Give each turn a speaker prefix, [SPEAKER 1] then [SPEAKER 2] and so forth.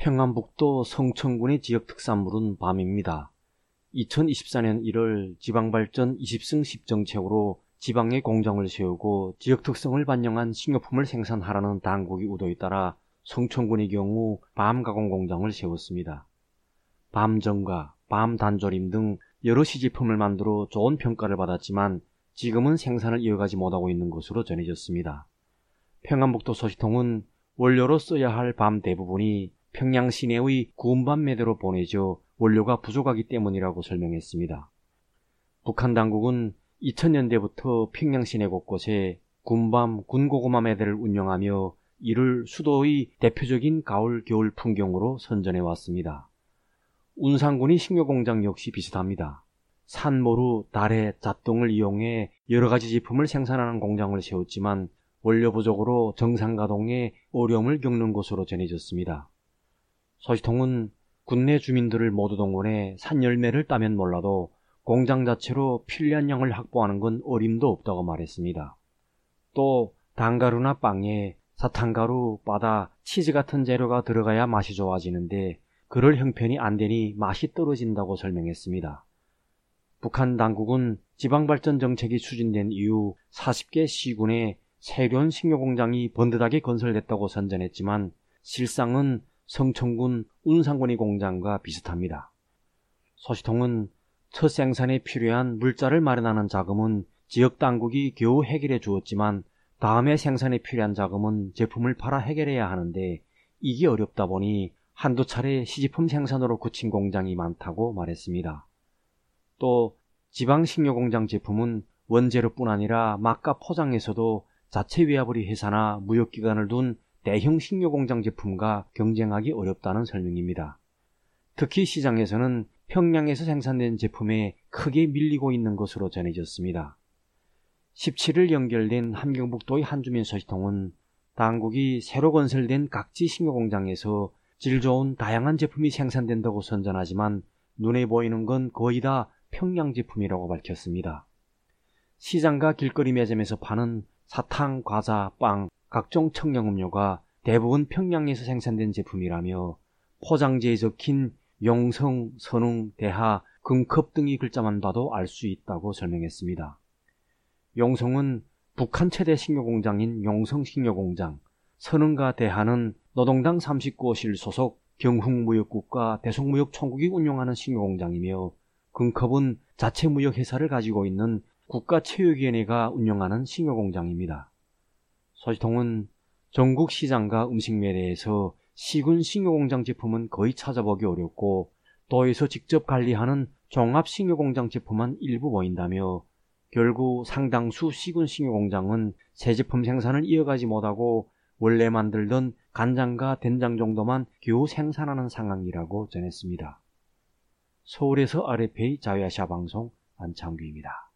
[SPEAKER 1] 평안북도 성천군의 지역 특산물은 밤입니다. 2024년 1월 지방발전 20승 10정책으로 지방에 공장을 세우고 지역 특성을 반영한 식료품을 생산하라는 당국의 의도에 따라 성천군의 경우 밤 가공 공장을 세웠습니다. 밤 정가, 밤 단조림 등 여러 시제품을 만들어 좋은 평가를 받았지만 지금은 생산을 이어가지 못하고 있는 것으로 전해졌습니다. 평안북도 소식통은 원료로 써야 할 밤 대부분이 평양 시내의 구운 밤 매대로 보내져 원료가 부족하기 때문이라고 설명했습니다. 북한 당국은 2000년대부터 평양 시내 곳곳에 군밤, 군고구마 매대를 운영하며 이를 수도의 대표적인 가을, 겨울 풍경으로 선전해 왔습니다. 운산군의 식료공장 역시 비슷합니다. 산모루, 다래, 잣등을 이용해 여러 가지 제품을 생산하는 공장을 세웠지만 원료 부족으로 정상 가동에 어려움을 겪는 것으로 전해졌습니다. 소식통은 군내 주민들을 모두 동원해 산열매를 따면 몰라도 공장 자체로 필요한 양을 확보하는 건 어림도 없다고 말했습니다. 또 단가루나 빵에 사탕가루, 바다, 치즈 같은 재료가 들어가야 맛이 좋아지는데 그럴 형편이 안 되니 맛이 떨어진다고 설명했습니다. 북한 당국은 지방발전 정책이 추진된 이후 40개 시군에 새로운 식료공장이 번듯하게 건설됐다고 선전했지만 실상은 성천군 운산군의 공장과 비슷합니다. 소식통은 첫 생산에 필요한 물자를 마련하는 자금은 지역 당국이 겨우 해결해 주었지만 다음에 생산에 필요한 자금은 제품을 팔아 해결해야 하는데 이게 어렵다 보니 한두 차례 시제품 생산으로 그친 공장이 많다고 말했습니다. 또 지방식료공장 제품은 원재료뿐 아니라 막가 포장에서도 자체 위아부리 회사나 무역기관을 둔 대형 식료공장 제품과 경쟁하기 어렵다는 설명입니다. 특히 시장에서는 평양에서 생산된 제품에 크게 밀리고 있는 것으로 전해졌습니다. 17일 연결된 함경북도의 한주민 소식통은 당국이 새로 건설된 각지 식료공장에서 질 좋은 다양한 제품이 생산된다고 선전하지만 눈에 보이는 건 거의 다 평양 제품이라고 밝혔습니다. 시장과 길거리 매점에서 파는 사탕, 과자, 빵, 각종 청량음료가 대부분 평양에서 생산된 제품이라며 포장지에 적힌 용성, 선웅, 대하, 금컵 등의 글자만 봐도 알 수 있다고 설명했습니다. 용성은 북한 최대 식료공장인 용성식료공장, 선웅과 대하는 노동당 39호실 소속 경흥무역국과 대송무역총국이 운영하는 식료공장이며 금컵은 자체 무역회사를 가지고 있는 국가체육위원회가 운영하는 식료공장입니다. 소식통은 전국 시장과 음식매대에서 시군 식료공장 제품은 거의 찾아보기 어렵고 도에서 직접 관리하는 종합식료공장 제품만 일부 보인다며 결국 상당수 시군 식료공장은 새 제품 생산을 이어가지 못하고 원래 만들던 간장과 된장 정도만 겨우 생산하는 상황이라고 전했습니다. 서울에서 RFA 자유아시아 방송 안창규입니다.